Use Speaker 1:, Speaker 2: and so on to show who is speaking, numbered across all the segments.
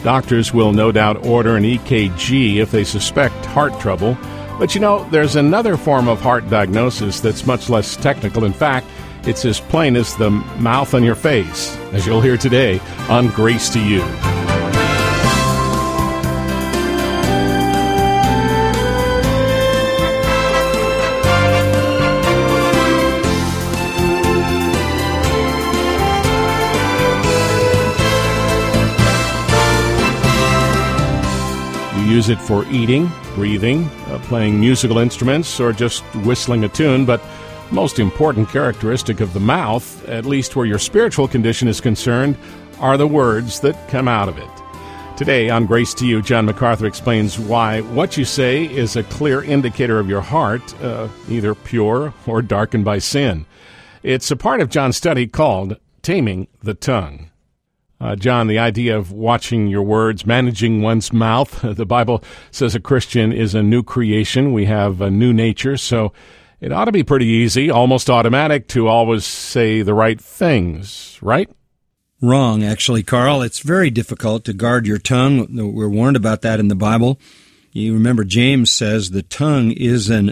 Speaker 1: Doctors will no doubt order an EKG if they suspect heart trouble. But there's another form of heart diagnosis that's much less technical. In fact, it's as plain as the mouth on your face, as you'll hear today on Grace to You. Use it for eating, breathing, playing musical instruments, or just whistling a tune. But most important characteristic of the mouth, at least where your spiritual condition is concerned, are the words that come out of it. Today on Grace to You, John MacArthur explains why what you say is a clear indicator of your heart, either pure or darkened by sin. It's a part of John's study called Taming the Tongue. John, the idea of watching your words, managing one's mouth, the Bible says a Christian is a new creation. We have a new nature, so it ought to be pretty easy, almost automatic, to always say the right things, right?
Speaker 2: Wrong, actually, Carl. It's very difficult to guard your tongue. We're warned about that in the Bible. You remember James says the tongue is an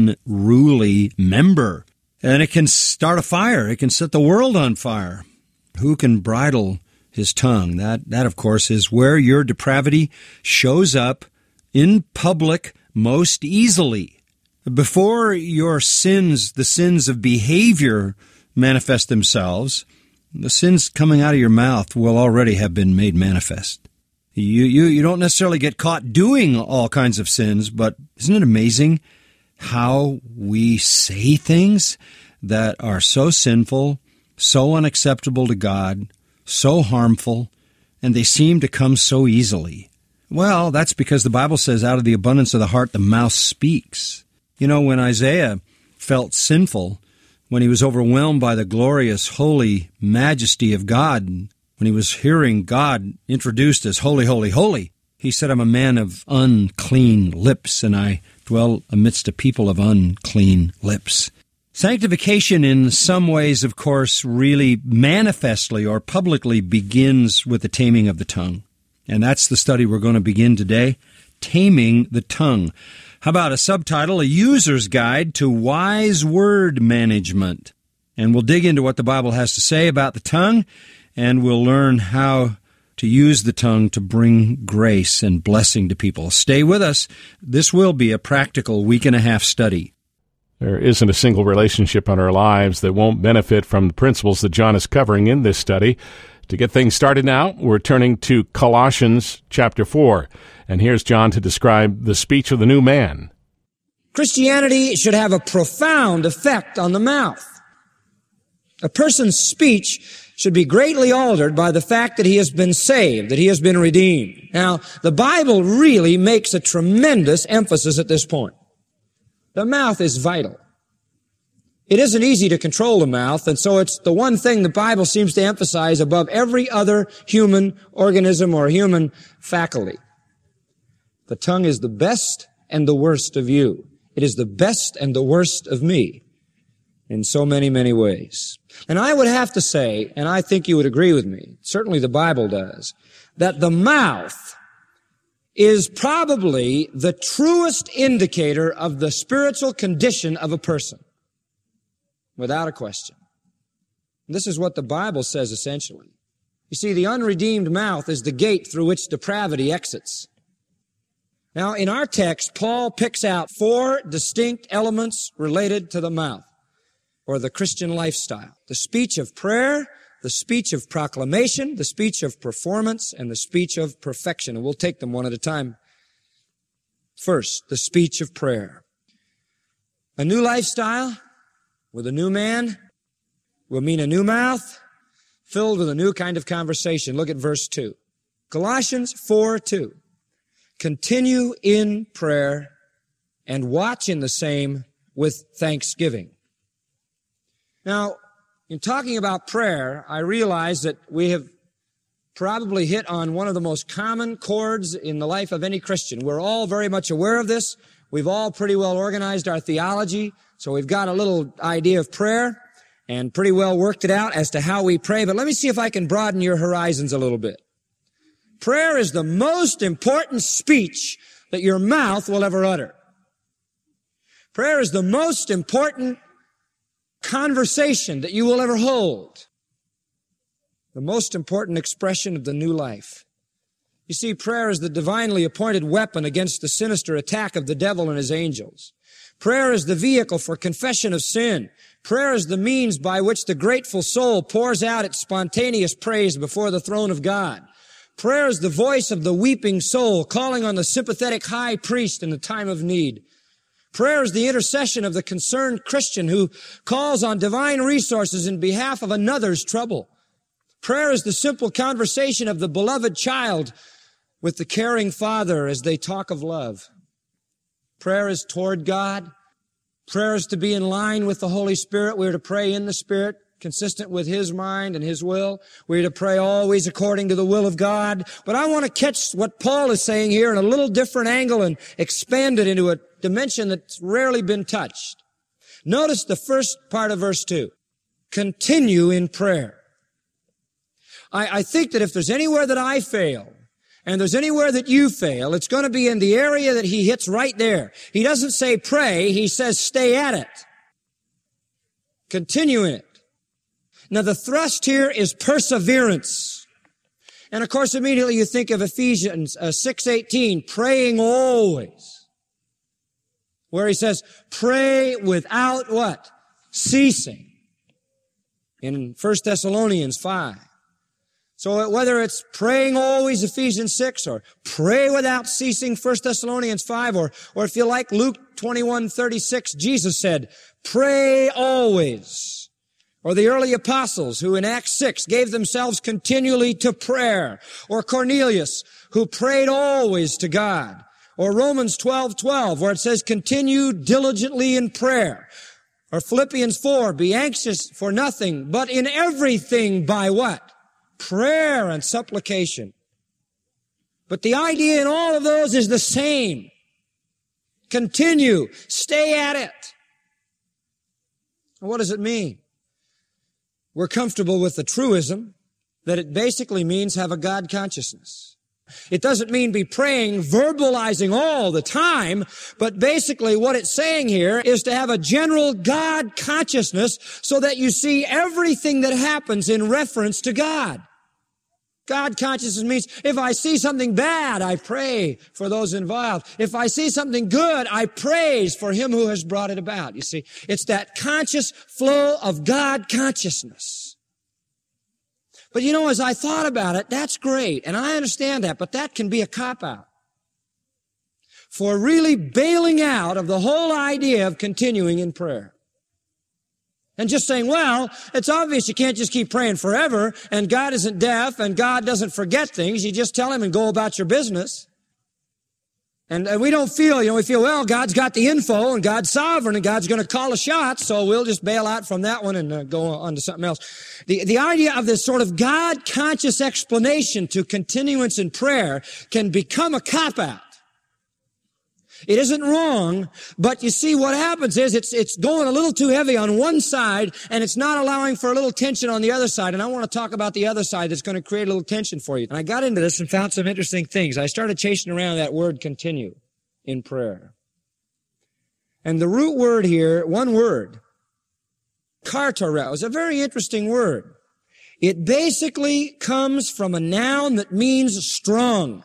Speaker 2: unruly member, and it can start a fire. It can set the world on fire. Who can bridle his tongue? That, of course, is where your depravity shows up in public most easily. Before your sins, the sins of behavior, manifest themselves, the sins coming out of your mouth will already have been made manifest. You don't necessarily get caught doing all kinds of sins, but isn't it amazing how we say things that are so sinful, so unacceptable to God, so harmful, and they seem to come so easily? Well, that's because the Bible says out of the abundance of the heart, the mouth speaks. When Isaiah felt sinful, when he was overwhelmed by the glorious, holy majesty of God, when he was hearing God introduced as holy, holy, holy, he said, I'm a man of unclean lips, and I dwell amidst a people of unclean lips. Sanctification in some ways, of course, really manifestly or publicly begins with the taming of the tongue. And that's the study we're going to begin today, Taming the Tongue. How about a subtitle, A User's Guide to Wise Word Management? And we'll dig into what the Bible has to say about the tongue, and we'll learn how to use the tongue to bring grace and blessing to people. Stay with us. This will be a practical week-and-a-half study.
Speaker 1: There isn't a single relationship in our lives that won't benefit from the principles that John is covering in this study. To get things started now, we're turning to Colossians chapter 4. And here's John to describe the speech of the new man.
Speaker 3: Christianity should have a profound effect on the mouth. A person's speech should be greatly altered by the fact that he has been saved, that he has been redeemed. Now, the Bible really makes a tremendous emphasis at this point. The mouth is vital. It isn't easy to control the mouth, and so it's the one thing the Bible seems to emphasize above every other human organism or human faculty. The tongue is the best and the worst of you. It is the best and the worst of me in so many, many ways. And I would have to say, and I think you would agree with me, certainly the Bible does, that the mouth is probably the truest indicator of the spiritual condition of a person, without a question. This is what the Bible says essentially. You see, the unredeemed mouth is the gate through which depravity exits. Now, in our text, Paul picks out 4 distinct elements related to the mouth, or the Christian lifestyle. The speech of prayer, the speech of proclamation, the speech of performance, and the speech of perfection. And we'll take them one at a time. First, the speech of prayer. A new lifestyle with a new man will mean a new mouth filled with a new kind of conversation. Look at verse 2. Colossians 4:2. Continue in prayer and watch in the same with thanksgiving. Now, in talking about prayer, I realize that we have probably hit on one of the most common chords in the life of any Christian. We're all very much aware of this. We've all pretty well organized our theology, so we've got a little idea of prayer and pretty well worked it out as to how we pray. But let me see if I can broaden your horizons a little bit. Prayer is the most important speech that your mouth will ever utter. Prayer is the most important conversation that you will ever hold. The most important expression of the new life. You see, prayer is the divinely appointed weapon against the sinister attack of the devil and his angels. Prayer is the vehicle for confession of sin. Prayer is the means by which the grateful soul pours out its spontaneous praise before the throne of God. Prayer is the voice of the weeping soul calling on the sympathetic high priest in the time of need. Prayer is the intercession of the concerned Christian who calls on divine resources in behalf of another's trouble. Prayer is the simple conversation of the beloved child with the caring father as they talk of love. Prayer is toward God. Prayer is to be in line with the Holy Spirit. We're to pray in the Spirit, consistent with His mind and His will. We're to pray always according to the will of God. But I want to catch what Paul is saying here in a little different angle and expand it into a dimension that's rarely been touched. Notice the first part of verse 2. Continue in prayer. I think that if there's anywhere that I fail, and there's anywhere that you fail, it's going to be in the area that he hits right there. He doesn't say pray, he says stay at it. Continue in it. Now the thrust here is perseverance. And of course immediately you think of Ephesians 6:18, praying always. Where he says, pray without what? Ceasing. In 1 Thessalonians 5. So whether it's praying always, Ephesians 6, or pray without ceasing, 1 Thessalonians 5, or if you like Luke 21:36, Jesus said, pray always. Or the early apostles who in Acts 6 gave themselves continually to prayer. Or Cornelius who prayed always to God. Or Romans 12:12 where it says continue diligently in prayer. Or Philippians 4, be anxious for nothing, but in everything by what? Prayer and supplication. But the idea in all of those is the same. Continue. Stay at it. What does it mean? We're comfortable with the truism that it basically means have a God consciousness. It doesn't mean be praying, verbalizing all the time, but basically what it's saying here is to have a general God consciousness so that you see everything that happens in reference to God. God consciousness means if I see something bad, I pray for those involved. If I see something good, I praise for Him who has brought it about. You see, it's that conscious flow of God consciousness. But you know, as I thought about it, that's great, and I understand that, but that can be a cop-out for really bailing out of the whole idea of continuing in prayer. And just saying, well, it's obvious you can't just keep praying forever, and God isn't deaf, and God doesn't forget things. You just tell Him and go about your business. And we don't feel, we feel, well, God's got the info, and God's sovereign, and God's going to call a shot, so we'll just bail out from that one and go on to something else. The idea of this sort of God-conscious explanation to continuance in prayer can become a cop-out. It isn't wrong, but you see what happens is it's going a little too heavy on one side and it's not allowing for a little tension on the other side. And I want to talk about the other side that's going to create a little tension for you. And I got into this and found some interesting things. I started chasing around that word continue in prayer. And the root word here, one word, kartareo, is a very interesting word. It basically comes from a noun that means strong.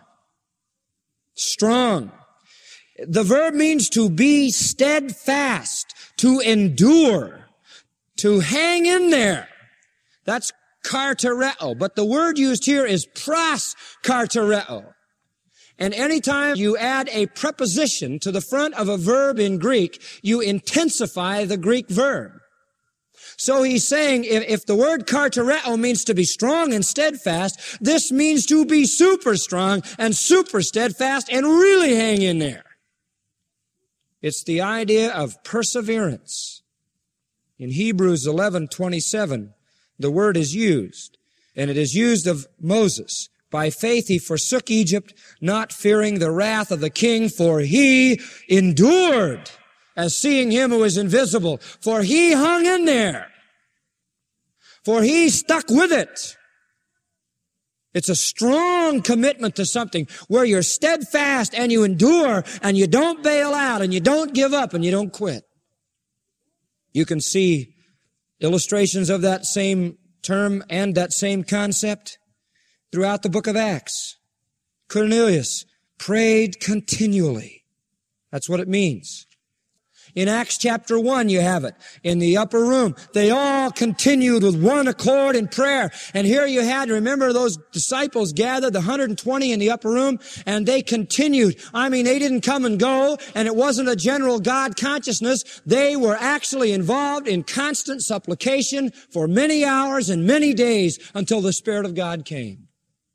Speaker 3: Strong. The verb means to be steadfast, to endure, to hang in there. That's kartareo. But the word used here is proskartareo. And anytime you add a preposition to the front of a verb in Greek, you intensify the Greek verb. So he's saying if the word kartareo means to be strong and steadfast, this means to be super strong and super steadfast and really hang in there. It's the idea of perseverance. In Hebrews 11:27, the word is used, and it is used of Moses. By faith he forsook Egypt, not fearing the wrath of the king, for he endured as seeing Him who is invisible. For he hung in there. For he stuck with it. It's a strong commitment to something where you're steadfast and you endure and you don't bail out and you don't give up and you don't quit. You can see illustrations of that same term and that same concept throughout the book of Acts. Cornelius prayed continually. That's what it means. In Acts chapter 1, you have it. In the upper room, they all continued with one accord in prayer. And here you had, remember those disciples gathered, the 120 in the upper room, and they continued. I mean, they didn't come and go, and it wasn't a general God consciousness. They were actually involved in constant supplication for many hours and many days until the Spirit of God came.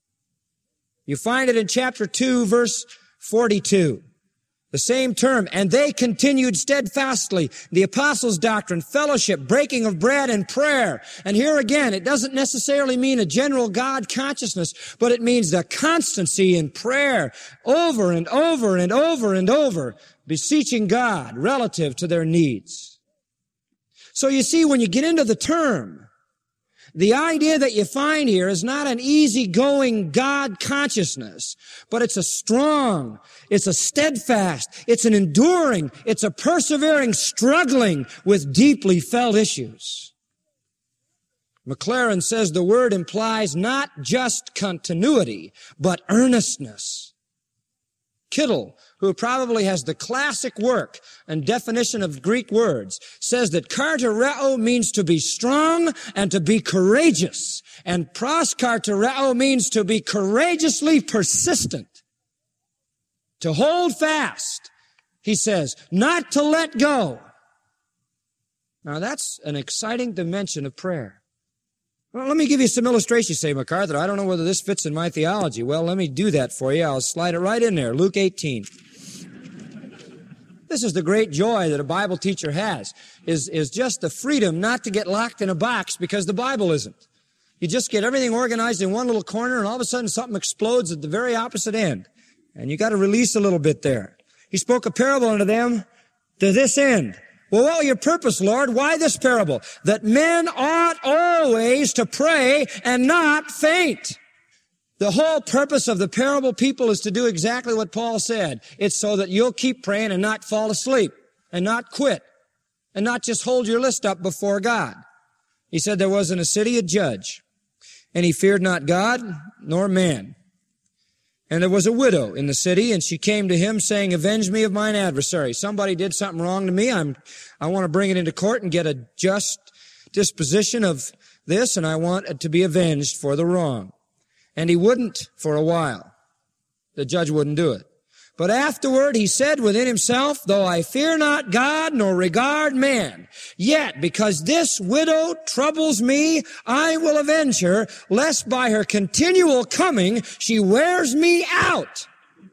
Speaker 3: You find it in chapter 2, verse 42. The same term, and they continued steadfastly, the apostles' doctrine, fellowship, breaking of bread, and prayer. And here again, it doesn't necessarily mean a general God consciousness, but it means the constancy in prayer over and over and over and over, beseeching God relative to their needs. So you see, when you get into the term, the idea that you find here is not an easygoing God consciousness, but it's a strong, it's a steadfast, it's an enduring, it's a persevering struggling with deeply felt issues. McLaren says the word implies not just continuity, but earnestness. Kittle, who probably has the classic work and definition of Greek words, says that kartereo means to be strong and to be courageous, and proskartereo means to be courageously persistent, to hold fast, he says, not to let go. Now that's an exciting dimension of prayer. Well, let me give you some illustrations. You say, MacArthur, I don't know whether this fits in my theology. Well, let me do that for you. I'll slide it right in there. Luke 18. This is the great joy that a Bible teacher has, is just the freedom not to get locked in a box because the Bible isn't. You just get everything organized in one little corner and all of a sudden something explodes at the very opposite end. And you got to release a little bit there. He spoke a parable unto them to this end. Well, what was your purpose, Lord? Why this parable? That men ought always to pray and not faint. The whole purpose of the parable, people, is to do exactly what Paul said. It's so that you'll keep praying and not fall asleep and not quit and not just hold your list up before God. He said there was in a city a judge, and he feared not God nor man. And there was a widow in the city, and she came to him saying, avenge me of mine adversary. Somebody did something wrong to me. I want to bring it into court and get a just disposition of this, and I want it to be avenged for the wrong. And he wouldn't for a while. The judge wouldn't do it. But afterward he said within himself, though I fear not God nor regard man, yet because this widow troubles me, I will avenge her, lest by her continual coming she wears me out.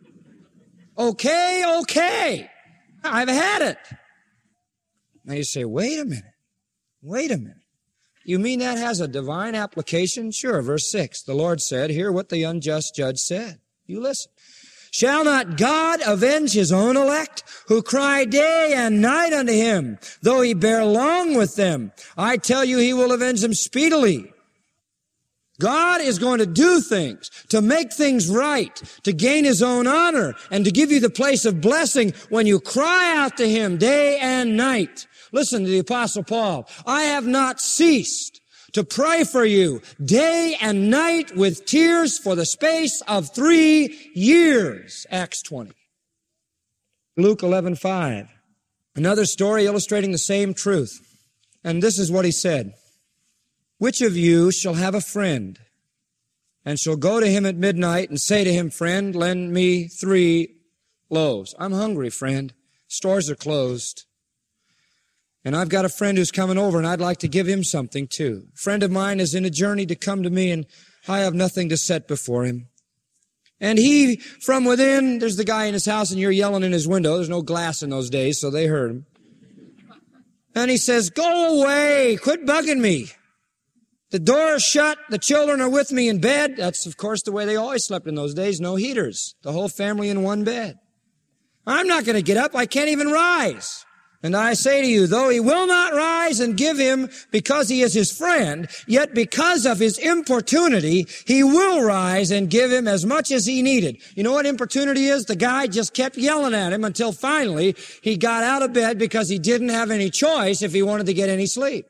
Speaker 3: Okay, I've had it. Now you say, wait a minute. You mean that has a divine application? Sure, verse 6, the Lord said, hear what the unjust judge said. You listen. Shall not God avenge his own elect, who cry day and night unto him, though he bear long with them? I tell you, he will avenge them speedily. God is going to do things, to make things right, to gain his own honor, and to give you the place of blessing when you cry out to him day and night. Listen to the Apostle Paul. I have not ceased to pray for you day and night with tears for the space of 3 years. Acts 20. Luke 11:5. Another story illustrating the same truth. And this is what he said. Which of you shall have a friend and shall go to him at midnight and say to him, friend, lend me 3 loaves. I'm hungry, friend. Stores are closed. And I've got a friend who's coming over, and I'd like to give him something too. A friend of mine is in a journey to come to me, and I have nothing to set before him. And he, from within, there's the guy in his house, and you're yelling in his window. There's no glass in those days, so they heard him. And he says, go away, quit bugging me. The door is shut, the children are with me in bed. That's, of course, the way they always slept in those days, no heaters. The whole family in one bed. I'm not going to get up, I can't even rise. And I say to you, though he will not rise and give him because he is his friend, yet because of his importunity, he will rise and give him as much as he needed. You know what importunity is? The guy just kept yelling at him until finally he got out of bed because he didn't have any choice if he wanted to get any sleep.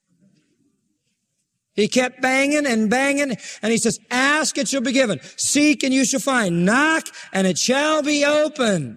Speaker 3: He kept banging and banging, and he says, ask, it shall be given. Seek, and you shall find. Knock, and it shall be opened.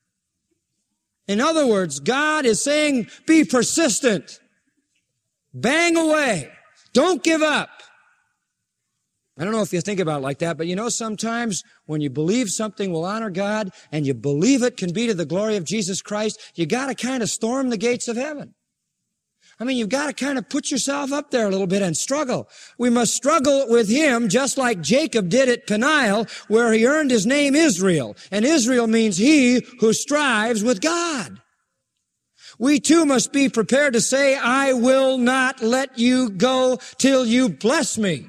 Speaker 3: In other words, God is saying, be persistent. Bang away. Don't give up. I don't know if you think about it like that, but you know, sometimes when you believe something will honor God and you believe it can be to the glory of Jesus Christ, you got to kind of storm the gates of heaven. I mean, you've got to kind of put yourself up there a little bit and struggle. We must struggle with him just like Jacob did at Peniel, where he earned his name Israel. And Israel means he who strives with God. We too must be prepared to say, I will not let you go till you bless me.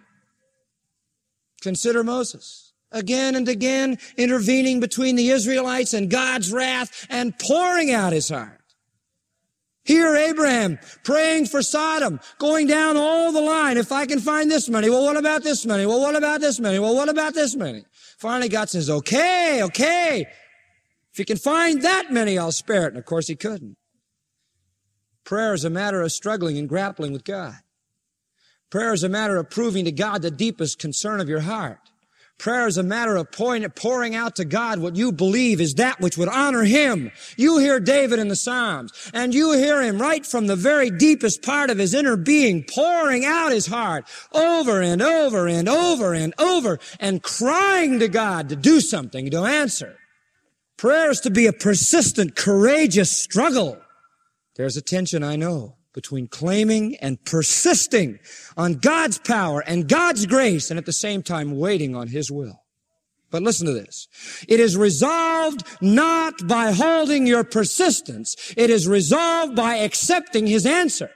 Speaker 3: Consider Moses. Again and again intervening between the Israelites and God's wrath and pouring out his heart. Here Abraham praying for Sodom, going down all the line. If I can find this many, well, what about this many? Well, what about this many? Well, what about this many? Finally God says, okay. If you can find that many, I'll spare it. And of course he couldn't. Prayer is a matter of struggling and grappling with God. Prayer is a matter of proving to God the deepest concern of your heart. Prayer is a matter of pouring out to God what you believe is that which would honor him. You hear David in the Psalms, and you hear him right from the very deepest part of his inner being, pouring out his heart over and over and over and over, and crying to God to do something, to answer. Prayer is to be a persistent, courageous struggle. There's a tension, I know, between claiming and persisting on God's power and God's grace, and at the same time waiting on his will. But listen to this. It is resolved not by holding your persistence. It is resolved by accepting his answer.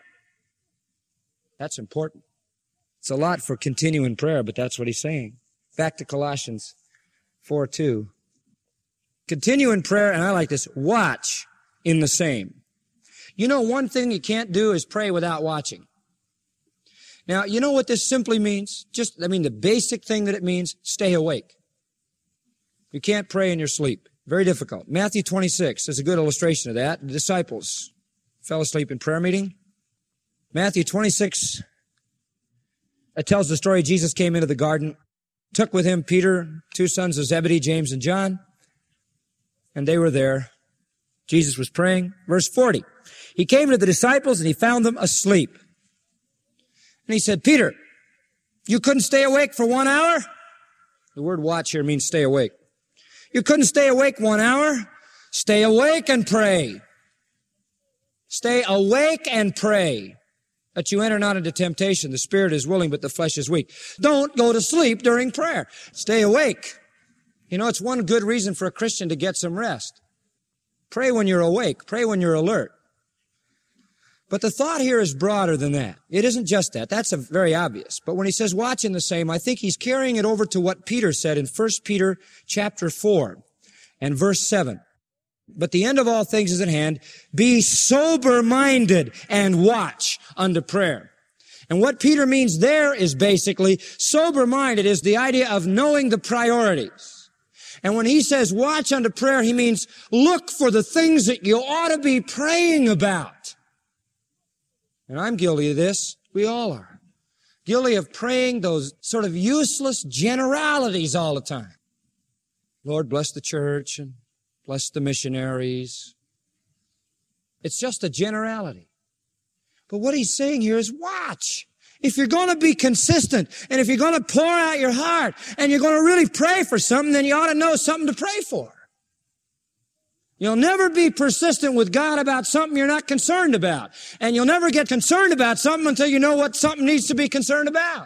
Speaker 3: That's important. It's a lot for continuing prayer, but that's what he's saying. Back to Colossians 4:2. Continue in prayer, and I like this, watch in the same. You know, one thing you can't do is pray without watching. Now, you know what this simply means? The basic thing that it means, stay awake. You can't pray in your sleep. Very difficult. Matthew 26 is a good illustration of that. The disciples fell asleep in prayer meeting. Matthew 26, it tells the story. Jesus came into the garden, took with him Peter, two sons of Zebedee, James and John, and they were there. Jesus was praying. Verse 40. He came to the disciples and he found them asleep. And he said, Peter, you couldn't stay awake for 1 hour? The word watch here means stay awake. You couldn't stay awake 1 hour? Stay awake and pray. Stay awake and pray that you enter not into temptation. The spirit is willing, but the flesh is weak. Don't go to sleep during prayer. Stay awake. You know, it's one good reason for a Christian to get some rest. Pray when you're awake. Pray when you're alert. But the thought here is broader than that. It isn't just that. That's very obvious. But when he says watch in the same, I think he's carrying it over to what Peter said in 1 Peter chapter 4 and verse 7. But the end of all things is at hand. Be sober-minded and watch unto prayer. And what Peter means there is basically sober-minded is the idea of knowing the priorities. And when he says watch unto prayer, he means look for the things that you ought to be praying about. And I'm guilty of this. We all are. Guilty of praying those sort of useless generalities all the time. Lord, bless the church and bless the missionaries. It's just a generality. But what he's saying here is watch. If you're going to be consistent and if you're going to pour out your heart and you're going to really pray for something, then you ought to know something to pray for. You'll never be persistent with God about something you're not concerned about. And you'll never get concerned about something until you know what something needs to be concerned about.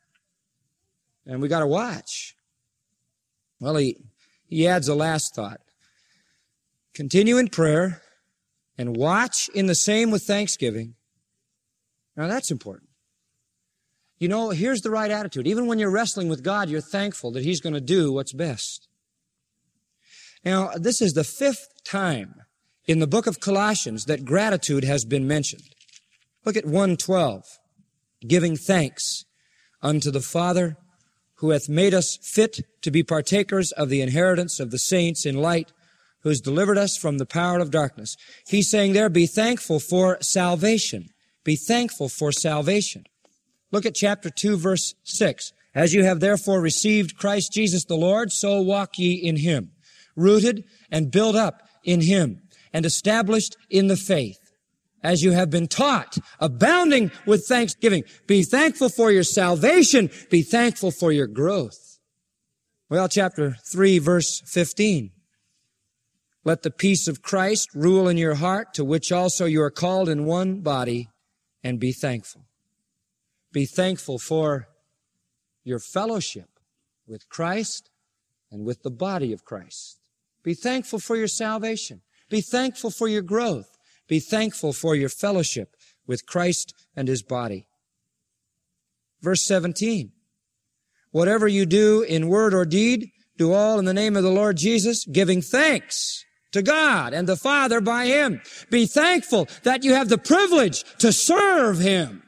Speaker 3: And we got to watch. Well, he adds a last thought. Continue in prayer and watch in the same with thanksgiving. Now that's important. You know, here's the right attitude. Even when you're wrestling with God, you're thankful that He's going to do what's best. Now, this is the 5th time in the book of Colossians that gratitude has been mentioned. Look at 1:12. Giving thanks unto the Father who hath made us fit to be partakers of the inheritance of the saints in light, who has delivered us from the power of darkness. He's saying there, be thankful for salvation. Be thankful for salvation. Look at chapter 2, verse 6. As you have therefore received Christ Jesus the Lord, so walk ye in him, rooted and built up in him, and established in the faith, as you have been taught, abounding with thanksgiving. Be thankful for your salvation. Be thankful for your growth. Well, chapter 3, verse 15. Let the peace of Christ rule in your heart, to which also you are called in one body, and be thankful. Be thankful for your fellowship with Christ and with the body of Christ. Be thankful for your salvation. Be thankful for your growth. Be thankful for your fellowship with Christ and his body. Verse 17. Whatever you do in word or deed, do all in the name of the Lord Jesus, giving thanks to God and the Father by him. Be thankful that you have the privilege to serve him.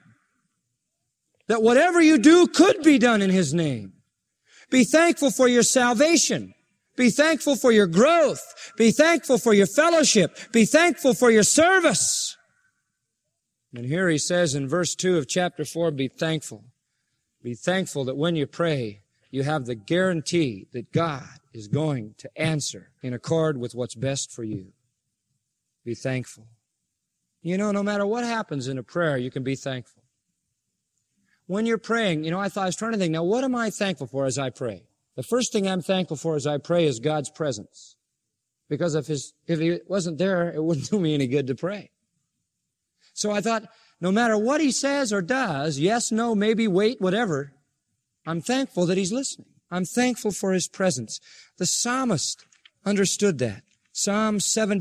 Speaker 3: That whatever you do could be done in his name. Be thankful for your salvation. Be thankful for your growth. Be thankful for your fellowship. Be thankful for your service. And here he says in verse 2 of chapter 4, be thankful. Be thankful that when you pray, you have the guarantee that God is going to answer in accord with what's best for you. Be thankful. You know, no matter what happens in a prayer, you can be thankful. When you're praying, I was trying to think, now what am I thankful for as I pray? The first thing I'm thankful for as I pray is God's presence. Because if he wasn't there, it wouldn't do me any good to pray. So I thought, no matter what he says or does, yes, no, maybe, wait, whatever, I'm thankful that he's listening. I'm thankful for his presence. The psalmist understood that. Psalm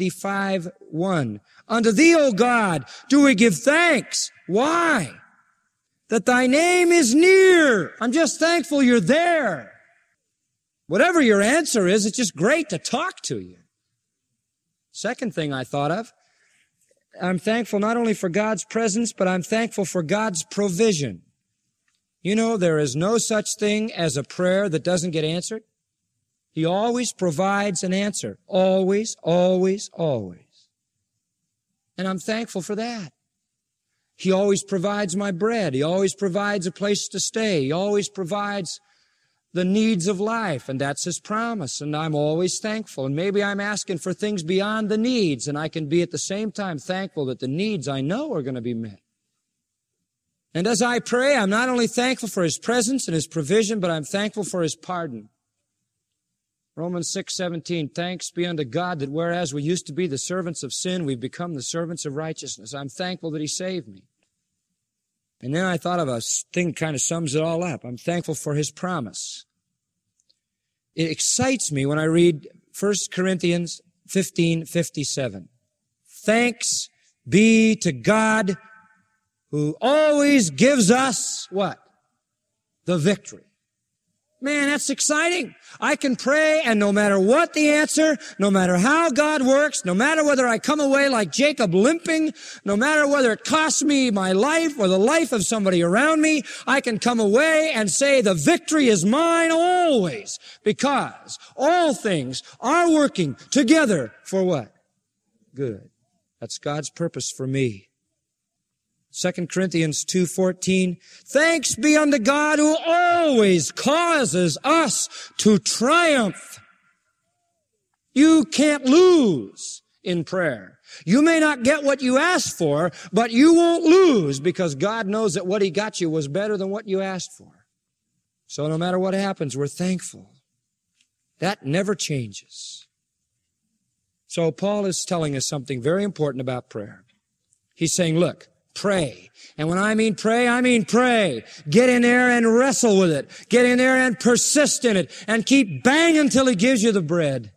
Speaker 3: 75:1. Unto thee, O God, do we give thanks. Why? That thy name is near. I'm just thankful you're there. Whatever your answer is, it's just great to talk to you. Second thing I thought of, I'm thankful not only for God's presence, but I'm thankful for God's provision. There is no such thing as a prayer that doesn't get answered. He always provides an answer. Always, always, always. And I'm thankful for that. He always provides my bread. He always provides a place to stay. He always provides the needs of life, and that's his promise, and I'm always thankful. And maybe I'm asking for things beyond the needs, and I can be at the same time thankful that the needs I know are going to be met. And as I pray, I'm not only thankful for his presence and his provision, but I'm thankful for his pardon. Romans 6:17, thanks be unto God that whereas we used to be the servants of sin, we've become the servants of righteousness. I'm thankful that he saved me. And then I thought of a thing that kind of sums it all up. I'm thankful for his promise. It excites me when I read 1 Corinthians 15:57. Thanks be to God who always gives us what? The victory. Man, that's exciting. I can pray, and no matter what the answer, no matter how God works, no matter whether I come away like Jacob limping, no matter whether it costs me my life or the life of somebody around me, I can come away and say the victory is mine always, because all things are working together for what? Good. That's God's purpose for me. 2 Corinthians 2:14, thanks be unto God who always causes us to triumph. You can't lose in prayer. You may not get what you asked for, but you won't lose because God knows that what he got you was better than what you asked for. So no matter what happens, we're thankful. That never changes. So Paul is telling us something very important about prayer. He's saying, look, pray. And when I mean pray, I mean pray. Get in there and wrestle with it. Get in there and persist in it. And keep banging until he gives you the bread.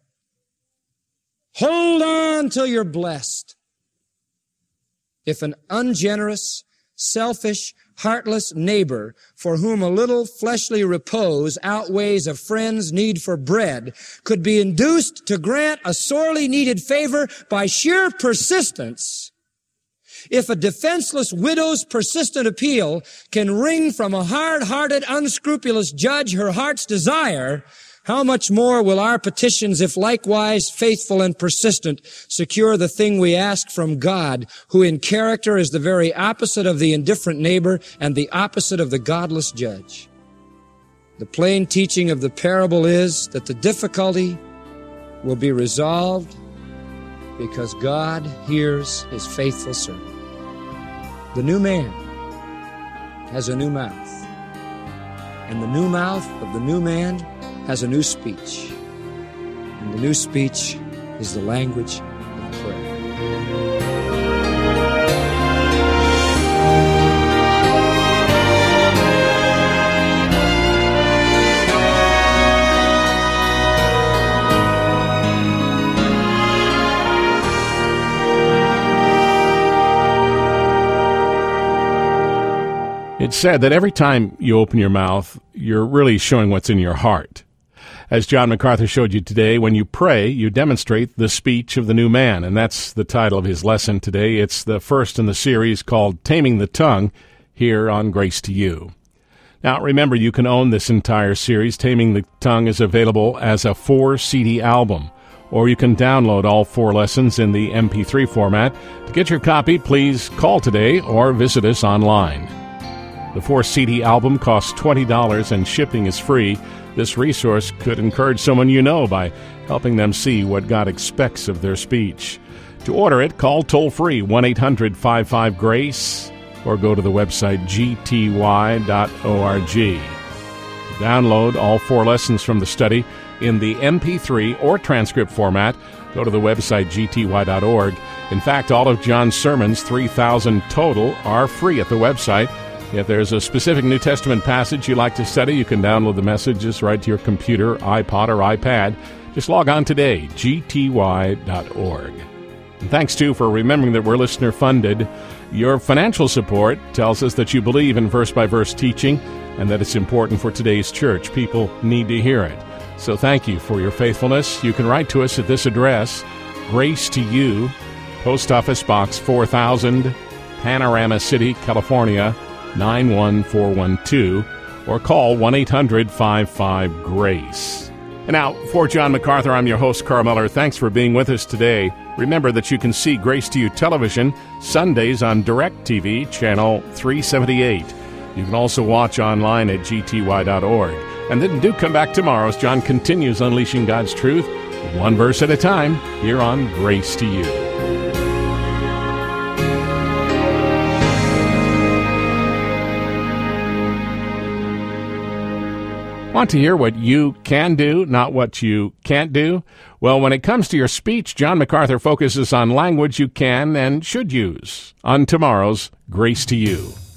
Speaker 3: Hold on till you're blessed. If an ungenerous, selfish, heartless neighbor for whom a little fleshly repose outweighs a friend's need for bread could be induced to grant a sorely needed favor by sheer persistence, if a defenseless widow's persistent appeal can wring from a hard-hearted, unscrupulous judge her heart's desire, how much more will our petitions, if likewise faithful and persistent, secure the thing we ask from God, who in character is the very opposite of the indifferent neighbor and the opposite of the godless judge? The plain teaching of the parable is that the difficulty will be resolved because God hears his faithful servant. The new man has a new mouth, and the new mouth of the new man has a new speech, and the new speech is the language of prayer.
Speaker 1: It's said that every time you open your mouth, you're really showing what's in your heart. As John MacArthur showed you today, when you pray, you demonstrate the speech of the new man, and that's the title of his lesson today. It's the first in the series called Taming the Tongue, here on Grace to You. Now, remember, you can own this entire series. Taming the Tongue is available as a 4-CD album, or you can download all 4 lessons in the MP3 format. To get your copy, please call today or visit us online. The 4-CD album costs $20 and shipping is free. This resource could encourage someone you know by helping them see what God expects of their speech. To order it, call toll-free 1-800-55-GRACE or go to the website gty.org. Download all 4 lessons from the study in the MP3 or transcript format. Go to the website gty.org. In fact, all of John's sermons, 3,000 total, are free at the website. If there's a specific New Testament passage you'd like to study, you can download the messages right to your computer, iPod, or iPad. Just log on today, gty.org. And thanks, too, for remembering that we're listener-funded. Your financial support tells us that you believe in verse-by-verse teaching and that it's important for today's church. People need to hear it. So thank you for your faithfulness. You can write to us at this address, Grace to You, Post Office Box 4000, Panorama City, California, 91412, or call 1-800-55-GRACE. And now, for John MacArthur, I'm your host, Carl Miller. Thanks for being with us today. Remember that you can see Grace to You television Sundays on DirecTV, channel 378. You can also watch online at gty.org. And then do come back tomorrow as John continues unleashing God's truth, one verse at a time, here on Grace to You. Want to hear what you can do, not what you can't do? Well, when it comes to your speech, John MacArthur focuses on language you can and should use on tomorrow's Grace to You.